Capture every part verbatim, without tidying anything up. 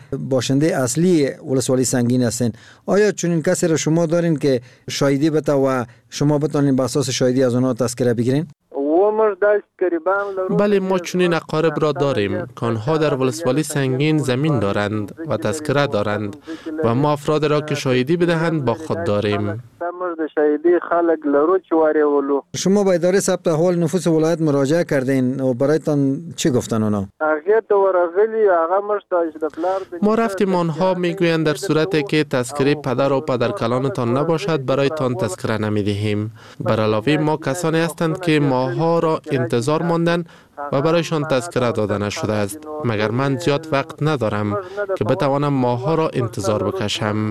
باشنده اصلی ولسوالی سنگین هستین. آیا چنین کسی را شما دارین که شاهدی بده و شما بتونین به اساس شاهدی از اونها تذکره بگیرین؟ بله، ما چنین اقارب را داریم که آنها در ولسوالی سنگین زمین دارند و تذکره دارند و ما افراد را که شاهدی بدهند با خود داریم. شما به اداره ثبت احوال نفوس ولایت مراجعه کردین و برایتان چی گفتن اونا؟ ما رفتیم، آنها میگویند در صورتی که تذکره پدر و پدرکلانتان نباشد برایتان تذکره نمیدهیم. بر علاوه ما کسانی هستند که ماها را انتظار ماندن و برایشان تذکره داده نشده است، مگر من زیاد وقت ندارم که بتوانم ماها را انتظار بکشم.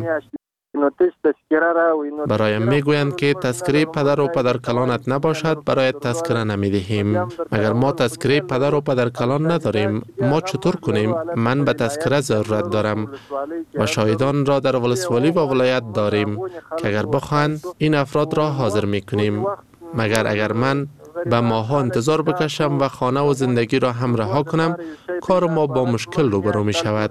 برایم میگویند که تذکره پدر و پدرکلانت نباشد برایت تذکره نمیدهیم. مگر ما تذکره پدر و پدرکلان نداریم، ما چطور کنیم؟ من به تذکره ضرورت دارم و شاهدان را در ولسوالی و ولایت داریم که اگر بخواهند این افراد را حاضر میکنیم. مگر اگر من به ماها انتظار بکشم و خانه و زندگی را هم رها کنم، کار ما با مشکل روبرو می شود.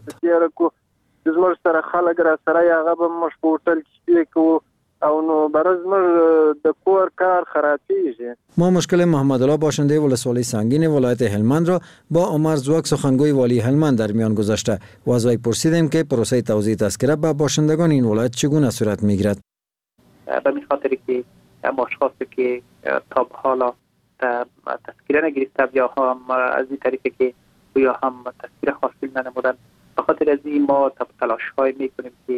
زمر سره خلک را سره هغه به مش په هوټل کې کوو او نو برز مر د کور کار خرابېږي. ما مشکل محمد الله باشنده ولسوالی سنگین ولایت هلمند را با عمر زواک سخنگوی والی هلمند در میان گذاشته و از وی پرسیدیم که پروسه توزیع تذکره به باشندگان این ولایت چگونه صورت میگیرد. به این خاطر که اشخاصی که تا به حالا تذکره نگرفته یا هم از این طریقی که یا هم تذکره حاصل ننمودن، به خاطر از این ما تلاش های میکنیم که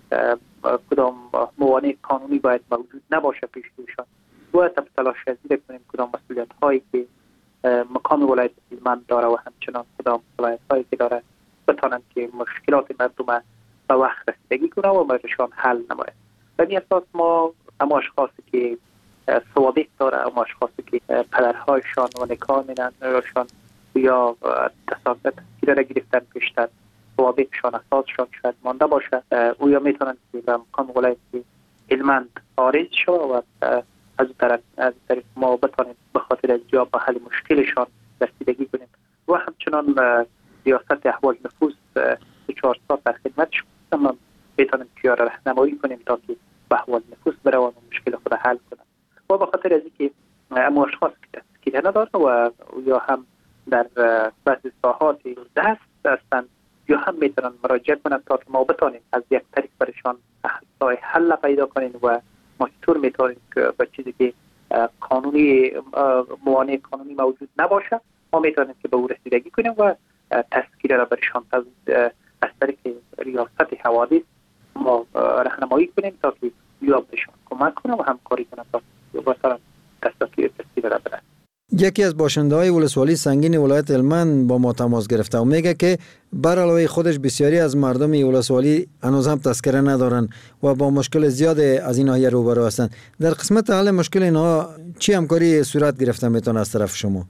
کدام موانع قانونی باید موجود نباشه پیش رویشان و تلاش از این کنیم کدام مسئولیت هایی که مقام ولایت هلمند داره و همچنان کدام ولایت هایی که داره بتانند که مشکلات مردم به وقت رسیدگی کنه و برایشان حل نماید. به این اساس ما اما اشخاصی که سوابق داره، اما اشخاصی که پدرهایشان و نکاح مینندشان یا تذکره را گرفتن پیشتر سوابقشان اساسشان شاید مانده باشه، او یا میتونند که به مقام ولایت هلمند عارض شود و از طرف از طریق ما بتانیم به خاطر از جواب به حل مشکلشان رسیدگی کنیم و همچنان ریاست احوال نفوس چهار سال در خدمتشون هم میتونیم که را راهنمایی کنیم تا که به احوال نفوس بروند و مشکل خود حل کنند. و به خاطر از اینکه اما اشخاص که تذکره ندارند و یا هم در بعضی ساحات دست هستند یا هم میتونن مراجعه کنند تا که ما بتانیم از یک طریق برشان راه حل پیدا کنیم و ما چطور میتونیم که با چیزی که قانونی موانع قانونی موجود نباشه ما میتونیم که به او رسیدگی کنیم و تذکره را برشان از طریق ریاست حوادث ما راهنمایی کنیم تا که یا برشان کمک کنیم و همکاری کنیم تا مثلا تذکره را برن. یکی از باشنده های ولسوالی سنگین ولایت هلمند با ما تماس گرفته و میگه که بر علاوه خودش بسیاری از مردم ولسوالی هنوز هم تذکره ندارن و با مشکل زیاد از این ناحیه روبرو هستند. در قسمت حل مشکل اینها چی همکاری صورت گرفته میتونه از طرف شما؟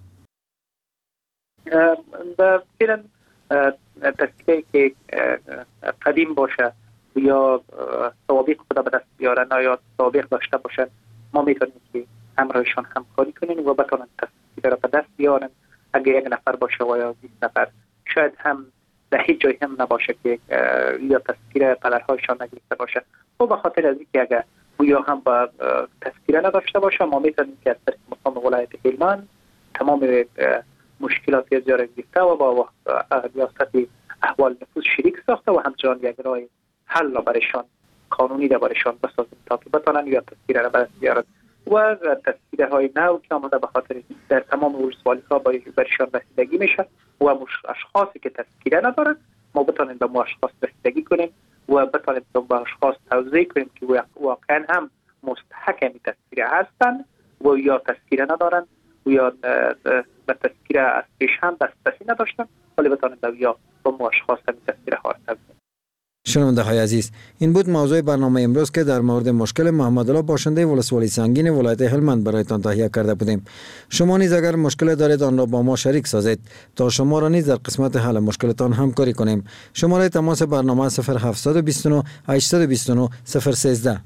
فعلا تذکره که قدیم باشه یا سوابق خدا به دست بیارن یا سوابق داشته باشن ما میتونیم که همراهشان همکاری کنیم و بتونن تذکره را به دست بیارن. اگر یک نفر باشه و یا بیست نفر شاید هم در هیچ جای هم نباشه که یا تذکره پدرهایشان نگرفته باشه و به خاطر از اینکه اگر یا هم با تذکره نداشته باشه ما میتونیم که از طریق مقام ولایت هلمند تمام مشکلات از جا گرفته و با ریاست احوال نفوس شریک ساخته و همچنان یک راه حل برایشان قانونی را برایشان بسازیم تا که بتونن یا تذکره را به دست بیارن و تذکره های نو که آمده به خاطر در تمام ولسوالی ها برشان رسیدگی میشه و اشخاصی که تذکره ندارن ما بتونیم به ما اشخاص رسیدگی کنیم و بتونیم به اشخاص توضیح کنیم که واقعا هم مستحق این تذکره هستن و یا تذکره ندارن و یا به تذکره از پیش هم دسترسی نداشتن ولی بتونیم به یا به ما اشخاص همین تذکره ها را شنونده های عزیز، این بود موضوع برنامه امروز که در مورد مشکل محمد الله باشنده ولسوالی سنگین ولایت هلمند برایتان تهیه کرده بودیم. شما نیز اگر مشکل دارید آن را با ما شریک سازید تا شما را نیز در قسمت حل مشکلتان همکاری کنیم. شماره تماس برنامه صفر هفت دو نه هشت دو نه صفر یک سه.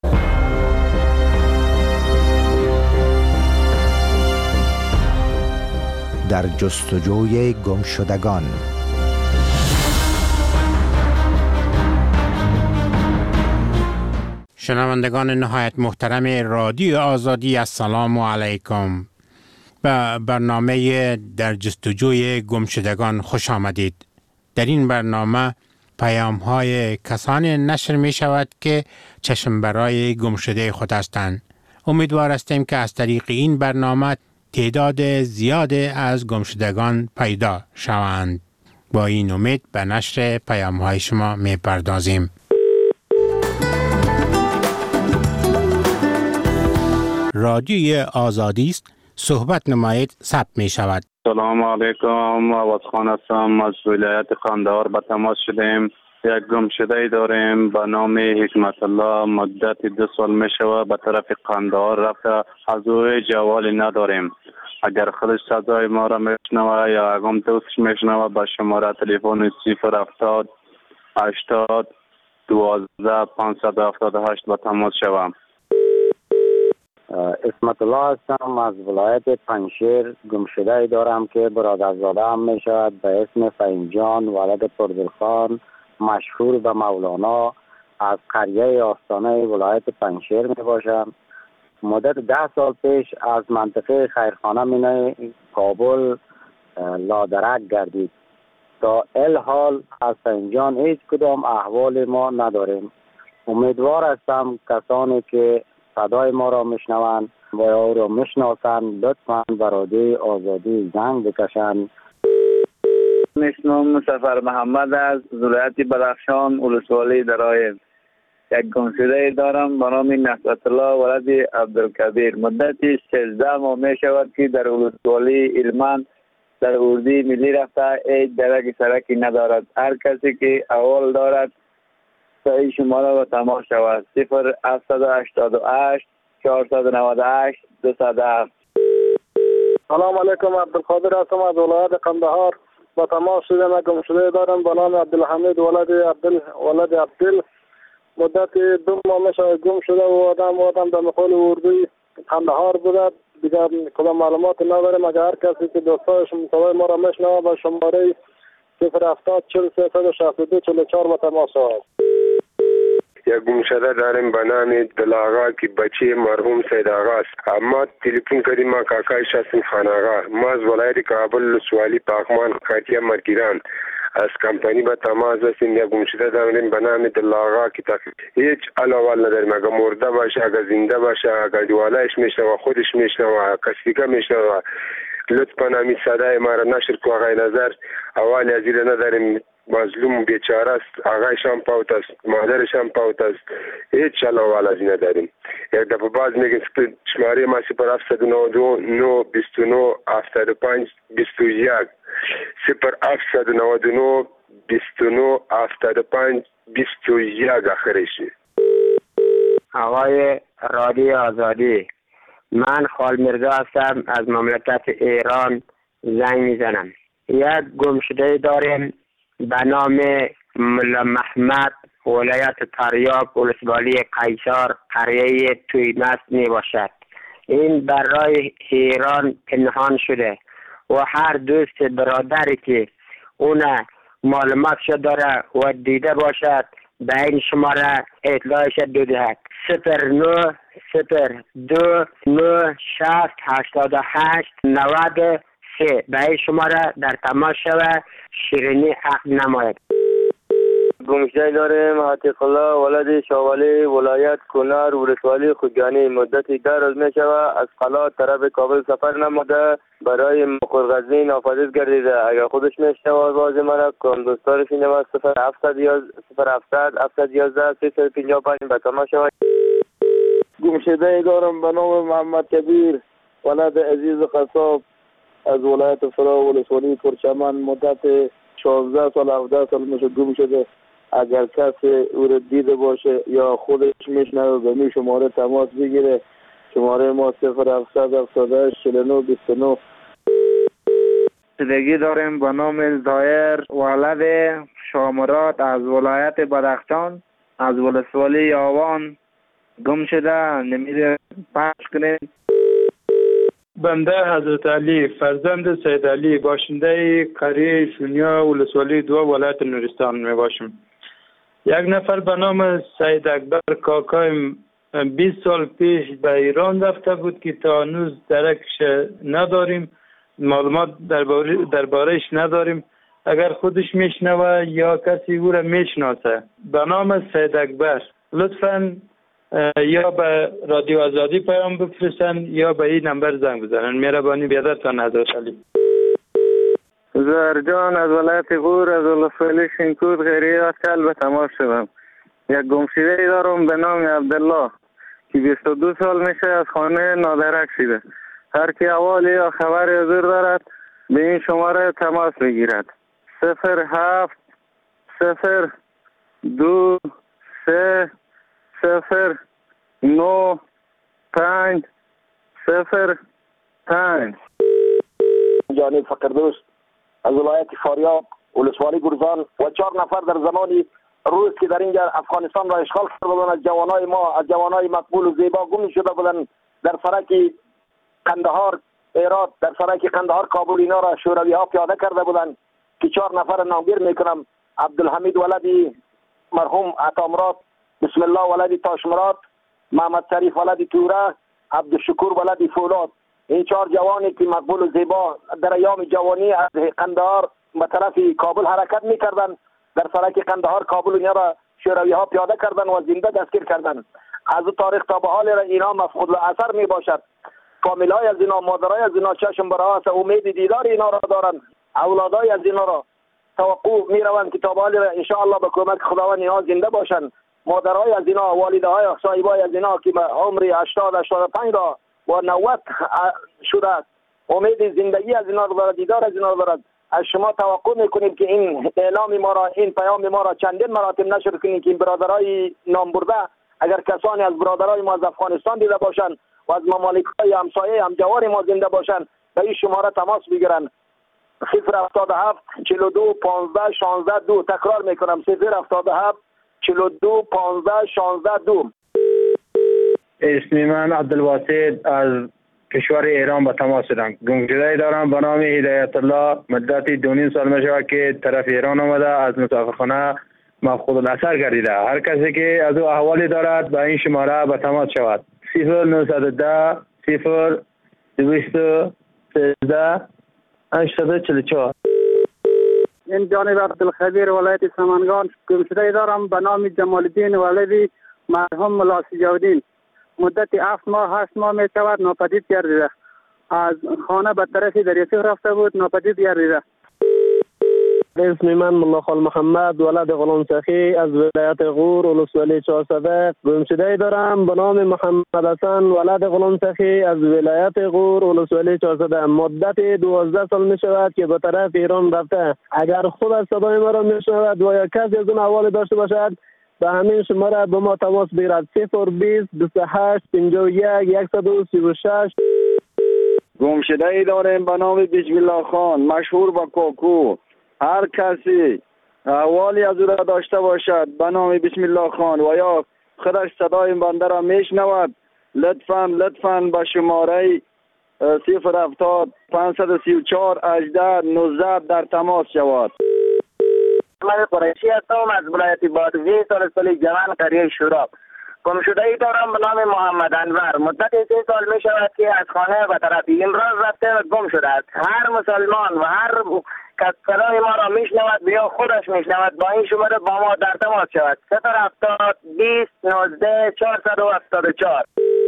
در جستجوی گمشدگان. شنوندگان نهایت محترم رادیو آزادی، السلام علیکم. به برنامه در جستجوی گمشدگان خوش آمدید. در این برنامه پیام های کسانی نشر می شود که چشم برای گمشده خود هستند. امیدوار هستیم که از طریق این برنامه تعداد زیاد از گمشدگان پیدا شوند. با این امید به نشر پیام های شما می پردازیم. رادیوی آزادی است، صحبت نمایید ثبت می شود. سلام علیکم، آواز خان هستم، از ولایت قندهار به تماس شدیم. یک گمشده داریم به نام حکمت الله، مدت دو سال می شود به طرف قندهار رفته، از او جوالی نداریم. اگر خودش صدای ما را میشنوه یا اگم دوستش میشنوه به شماره تلفن صفر هفتاد هشتاد دوازده پانصد و هفتاد و هشت به تماس شوم. اسمت الله هستم، از ولایت پنجشیر. گمشده دارم که برادرزاده هم می شود به اسم فهیم جان ولد پردرخان، مشهور به مولانا، از قریه آستانه ولایت پنجشیر می باشم. مدت ده سال پیش از منطقه خیرخانه مینه کابل لادرک گردید. تا الحال از فهیم جان هیچ کدام احوال ما نداریم. امیدوار هستم کسانی که صدای ما را میشنوند و او را میشناسند لطفاً برای آزادی زنگ بکشند. اسمم سفر محمد از ولایت بدخشان، ولسوالی درایز. یک گمشده دارم به نام نصرت الله ولد عبدالکبیر. مدتی سیزده ماه می شود که در ولسوالی علمان در اردی ملی رفته، هیچ درک سرکی ندارد. هر کسی که اول دارد صحیح شماره و تماس شود. صفر هفتصد و هشتاد و هشت چهارصد و نود و هشت دویست و هفت. سلام علیکم، عبدالقادر هستم از ولایت قندهار. با تماس شدم گمشده دارم به نام عبدالحمید ولد عبدل ولد عبدل. مدت دو ماه میشه گم شده و آدم آدم در مقال اردوی قندهار بوده. دیگر کدام معلومات نداریم. اگر هر کسی که دوستایش صدای ما را میشنوه با شماره صفر هفتاد چهل سیصد و شصت و دو چهل و چهار با تماس شود. یک گمشده داریم به نام دلاغا که بچه مرحوم سید آقا است. ما تلفن کردیم، ما کاکای شاسم خان آقا. ما از ولایت کابل لسوالی پاکمان خطیه مرگیران از کمپانی به تماس هستیم. یک گمشده داریم به نام دلاغا که هیچ علاوه نداریم. اگر مرده باشه، اگر زنده باشه، اگر دیوالایش میشنوه، خودش میشنوه، کسیگه میشنوه، لطفاً همین صدای ما را نشر کو. آقای نظر اول از این نداریم، مظلوم بیچاره است، آقایش هم پاوت است، مادرش هم پاوت است، هیچ علاوه از این نداریم. یک دفعه باز میگیم شماره ما صفر هفتصد و نود و نه بیست و نه هفتاد و پنج بیست و یک صفر هفتصد و نود و نه بیست و نه هفتاد و پنج بیست و یک آخرشه. آقای رادیو آزادی، من خال مرزا هستم، از مملکت ایران زنگ میزنم. یک گمشده داریم به نام ملا محمد، ولایت تریاک، ولسوالی قیصر، قریه تویمست می باشد. این برای ایران پنهان شده و هر دوست برادری که اون معلوماتش داره و دیده باشد به این شماره اطلاعش دهد. صفر نه صفر دو نه شصت هشتاد و هشت نود سه به این شماره در تماس شود، شیرینی عقد نماید. گمشده داریم عتیق الله ولد شاولی، ولایت کنر، ولسوالی خوجانی. مدتی ده روز می شود از قلات طرف کابل سفر نموده، برای مقرغزی نافذ گردیده. اگر خودش میشنوه باز من کم دوستارش اینه صفر هفتصد صفر هفتصد هفتصد یازده سیصد و پنجاه و پنج به تماس شود. گمشده دارم به نام محمد کبیر ولد عزیز قصاب، از ولایت فرا، ولسوالی پرچمن. مدت شانزده سال هفده سال میشه گم شده. اگر کسی او را دیده باشه یا خودش میشنوه به می شماره تماس بگیره. شماره ما صفر هفتصد هفتاد و هشت چهل و نه بیست و نه. زندگی داریم به نام زایر ولد شامرات، از ولایت بدخشان، از ولسوالی آوان گم شده. نمیده پخش کنید. بنده حضرت علی، فرزند سید علی، باشنده قریه شونیا، ولسوالی دو، ولایت نورستان می باشم. یک نفر به نام سید اکبر کاکایم بیست سال پیش به ایران رفته بود که تا هنوز درکش نداریم، معلومات درباره دربارهش نداریم. اگر خودش میشنوه یا کسی او را میشناسه به نام سید اکبر، لطفاً یا به رادیو آزادی پیام بفرستن یا به این نمبر زنگ بزنن. مهربانی بیادرتان حضرت علی. زهرجان از ولایت غور از ولسوالی شینکود غیریه از کل به تماس شدم. یک گمشده ای دارم به نام عبدالله که بیست و دو سال میشه از خانه نادرک شده. هر کی احوالی یا خبری حضور دارد به این شماره تماس بگیرد. صفر هفت صفر دو سه صفر نو پنج صفر پنج. جانب فقر دوست از ولایت فاریاب ولسوالی گرزان و چهار نفر در زمانی روز که در اینجا افغانستان را اشغال کرده بودند از جوانای ما، از جوانای مقبول و زیبا گم شده بودند در سرک قندهار هرات، در سرک قندهار کابل، اینا را شوروی ها پیاده کرده بودند که چهار نفر نامگیر میکنم. عبدالحمید ولدی مرحوم عطامراد، بسم الله ولدی تاشمراد، محمد شریف ولدی توره، عبدالشکور ولدی فولاد. این چهار جوانی که مقبول و زیبا در ایام جوانی از قندهار به طرف کابل حرکت میکردند، در سرک قندهار کابل اینا را شوروی ها پیاده کردند و زنده دستگیر کردند. از اون تاریخ تا به حال را اینا مفقود الاثر می باشد. فامیل های از اینا، مادرای از اینا چشم برای امید دیدار اینا را دارند. اولادای از اینا را توقع می روند که تا به حال را ان شاء الله به کمک خداوند اینا زنده باشند. مادرای از اینا، والده های صاحبای از اینا که به عمر هشتاد هشتاد و پنج را و نود شده امید زندگی از اینا را دارد، دیدار از اینا را دارد. از شما توقع میکنیم که این اعلام ما را، این پیام ما را چندین مراتب نشر کنید که این برادرای نام برده اگر کسانی از برادرای ما از افغانستان دیده باشند و از ممالک های همسایه همجوار ما زنده باشند به این شماره تماس بگیرند. صفر هفتاد و هفت چهل و دو پانزده شانزده دو. تکرار میکنم صفر هفتاد و هفت چهل و دو پانزده شانزده دو. اسم من عبدالواسط از کشور ایران به تماس شدم. گمشده دارم به نام هدایت الله، مدت دو نیم سال میشه که طرف ایران آمده، از مسافرخانه مفقود الاثر گردیده. هر کسی که از او احوالی دارد به این شماره به تماس شود. صفر نهصد و ده صفر دویست و سیزده هشتصد و چهل و چهار. این جانب عبدالخبیر ولایت سمنگان گمشده دارم به نام جمال الدین ولدی مرحوم ملا سجاودین. مدت هفت ماه هشت ماه می شود ناپدید گردیده. از خانه به طرف دریاچه رفته بود، ناپدید گردیده. اسم من ملا خال محمد ولد غلام سخی از ولایت غور ولسوالی چهارصده. گمشده دارم به نام محمد حسن ولد غلام سخی از ولایت غور ولسوالی چهارصده. مدت دوازده سال می شود که به طرف ایران رفته. اگر خود از صدای ما را می شود و یا کسی از اون احوال داشته باشد به همین شماره به ما تماس بگیرد. صفر بیست بیست و هشت پنجاه و یک صد و سی و شش. گمشده ای داریم به نام بسم الله خان مشهور با کوکو. هر کسی احوالی از او را داشته باشد به نام بسم الله خان و یا خودش صدای بنده را میشنود لطفاً لطفاً به شماره صفر هفتاد پانصد و سی و چهار هجده نوزده در تماس شود. من قریشی هستم از ولایت بادغیس ولسوالی جوان قریه شوراب. گمشده ای دارم به نام محمد انور. مدت سه سال می شود که از خانه به طرف امراض رفته و گم شده است. هر مسلمان و هر کس صدای ما را می شنود یا خودش می شنود با این شماره با ما در تماس شود. صفر هفتاد بیست نوزده چهارصد و هفتاد و چهار.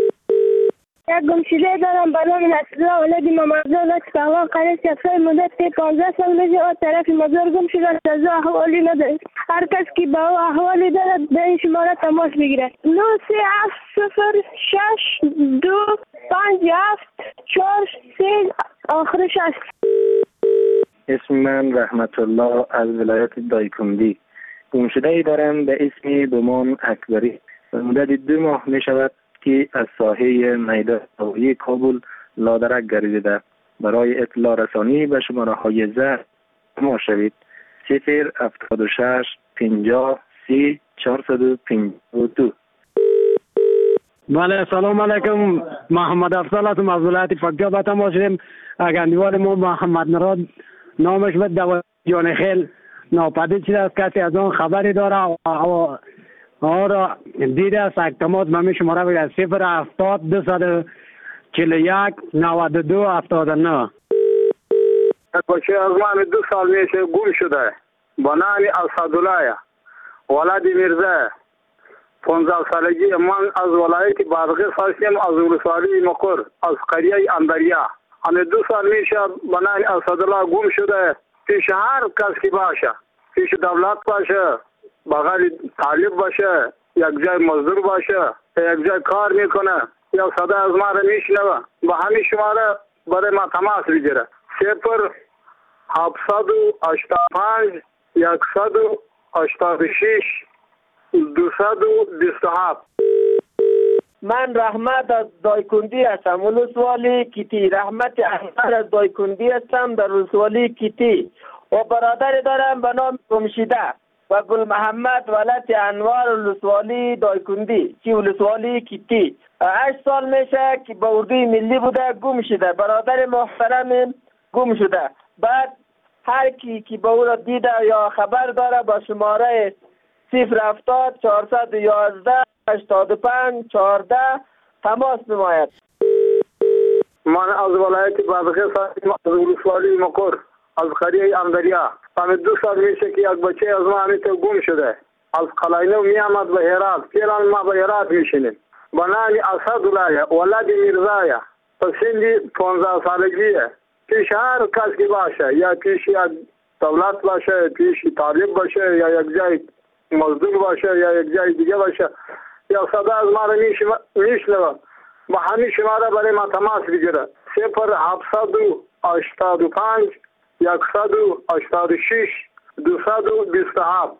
یک گمشده دارم به نام نصرالله ولدی ممرزا ولد فهوان قریه سفر. مدت پانزده سال میشه از طرف مزار گم شده است. از احوالی ندارد. هر کس که با او احوالی دارد به این شماره تماس بگیرد. نه سه هفت صفر شش دو پنج هفت چهار سه آخرش است. اسم من رحمت الله از ولایت دایکندی. گمشده ای دارم به اسم بمان اکبری. مدت دو ماه می شود که از ساحه میدان هوایی کابل لادرک گردیده. برای اطلاع رسانی به شماره های زرد ما شوید. صفر هفتاد و شش پنجاه سی چهارصد و پنجاه و دو. بله سلام علیکم. محمد افضل هستم از ولایت پکتیا به تماس شدیم. گندیوال ما محمد مراد نامش به دو جان خیل ناپدید شده است. کسی از آن خبری داره و آره دیده از اکتمات من شماره بگه صفر هفتاد دو صد چهل و یک نود و دو هفتاد و نه. بچه از من دو سال میشه گم شده با نام اسدالله ولد میرزا. پانزده سالگی من از ولایت بادغیس هستم، از ولسوالی مقر، از قریه اندریا. همه دو سال میشه با نام اسدالله گم شده. پیش هر کس که باشه، پیش دولت باشه، بغل طالب باشه، یک جای مزدور باشه، یک جای کار میکنه، یا صدا از ما را میشنوه، با همین شماره برای ما تماس بگیره. صفر هفتصد و هشتاد و پنج یکصد و هشتاد و شش دوصد و بیست و هفت. من رحمت از دایکندی هستم، ولسوالی کیتی. رحمت احمد از دایکندی هستم در ولسوالی کیتی و برادر دارم به نام گمشیده و گل محمد ولد انوار ولسوالی دایکندی چی ولسوالی کیتی. هشت سال میشه که به اردوی ملی بوده گم شده. برادر محترم گم شده. بعد هر کی که به او را دیده یا خبر داره با شماره صفر هفتاد چهارصد و یازده هشتاد و پنج چهارده تماس نماید. من از ولایت بادغیس هستم، از ولسوالی مقر، از قریه اندریا. همه دو سال میشه که یک بچه از ما همیشه گم شده. از قلاینو می آمد به هرات. فعلا ما به هرات میشینیم. با نام اسدالله ولد میرزا. سنی پانزده سالگیه. پیش هر کس که باشه، یا پیش یک دولت باشه، پیش طالب باشه، یا یک جای مزدور باشه، یا یک جای دیگه باشه، یا صدا از ما را میشنوه، با همین شماره برای ما تماس بگیره. صفر هفتصد و هشتاد و پنج یکصد و هشتاد و شش دوصد و بیست و هفت.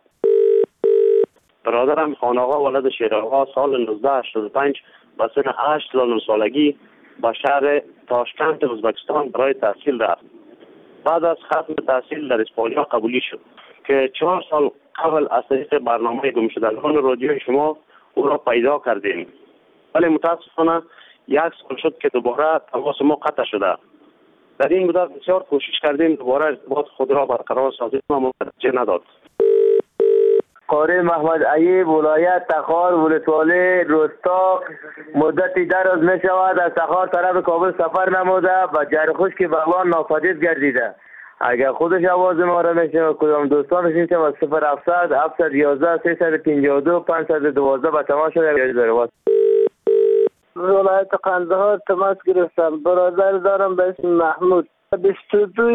برادرم خانآقا ولد شیرآقا سال نوزده هشتاد و پنج و سن هشت سالگی به شهر تاشکند ازبکستان برای تحصیل رفت. بعد از ختم تحصیل در اسپانیا قبولی شد که چهار سال قبل از طریق برنامه گمشدگان رادیو شما او را پیدا کردیم، ولی متاسفانه یک سال شد که دوباره تماس ما قطع شده. در این مدت بسیار کوشش کردیم دوباره ارتباط خود را برقرار سازیم اما نتیجه نداد. قاری محمد ایوب ولایت تخار ولسوالی رستاق مدتی دراز می شود از تخار طرف کابل سفر نموده و جرخوش که بغلان ناپدید گردیده. اگر خودش آواز ما را میشنوه کدام دوستانش میشه و صفر هفتصد هفتصد و یازده سیصد و پنجاه و دو پانصد و دوازده به تماس شده. ولایت قندهار تماس گرفتم. برادر دارم به اسم محمود. بیست و دو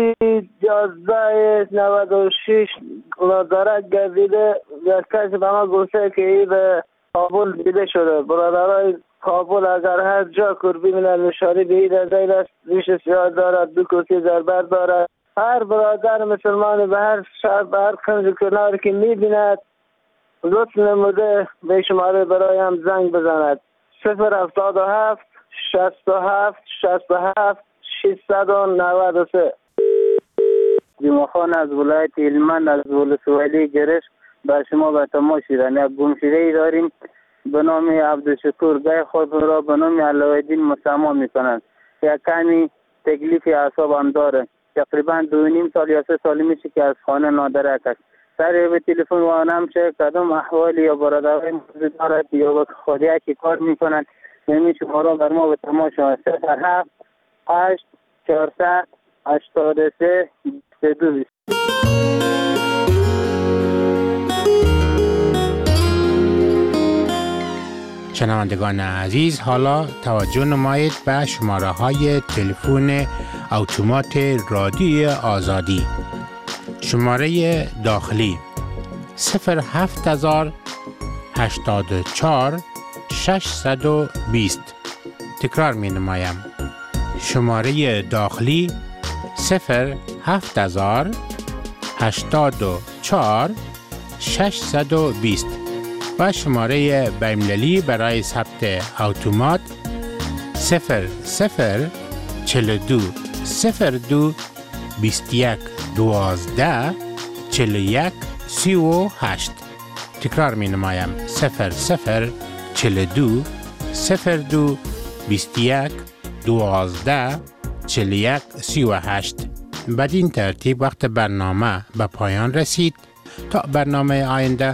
یازده نود و شش مدارک گردیده. یک کسی به ما گفته که این به کابل دیده شده. برادرای کابل اگر هر جا کربی من نشاری به این رضایل است. ریش سیاه دارد، دو کسی زربر دارد. هر برادر مسلمان به هر شهر به هر کنج کنار که میبیند لطف نموده به شماره برایم زنگ بزند. صفر هفتاد و هفت شصت و هفت شصت و هفت ششصد و نود و سه. جمعخان از ولایت هلمند از ولسوالی گرش به شما به تماس شدن. یک گمشده‌ای داریم به نام عبدالشکور. گای خود را به نام علاءالدین مسما میکنند. یک کمی تکلیف اعصاب هم داره. تقریبا دو نیم سال یا سه سالی میشه که از خانه نادرک است. سر به تلفن و آنم چه کدام احوالی یا برادرهای موجود دارد یا به خودی که کار میکنند نمیشه ما را بر ما به تماس شود. صفر هفت هشت چهارصد هشتاد و سه بیست و دو. شنوندگان عزیز، حالا توجه نمایید به شماره های تلفن اتومات رادیو آزادی. شماره داخلی صفر هفت هزار هشتاد و چهار ششصد و بیست. تکرار می نمایم. شماره داخلی صفر هفت هزار هشتاد و چهار ششصد و بیست و شماره بین‌المللی برای ثبت اتومات صفر صفر چهل و دو صفر دو بیست و یک دوازده چهل و یک سی و هشت. تکرار می نمایم. صفر صفر چهل و دو صفر دو بیست و یک دوازده چهل و یک سی و هشت. بدین ترتیب وقت برنامه به پایان رسید. تا برنامه آینده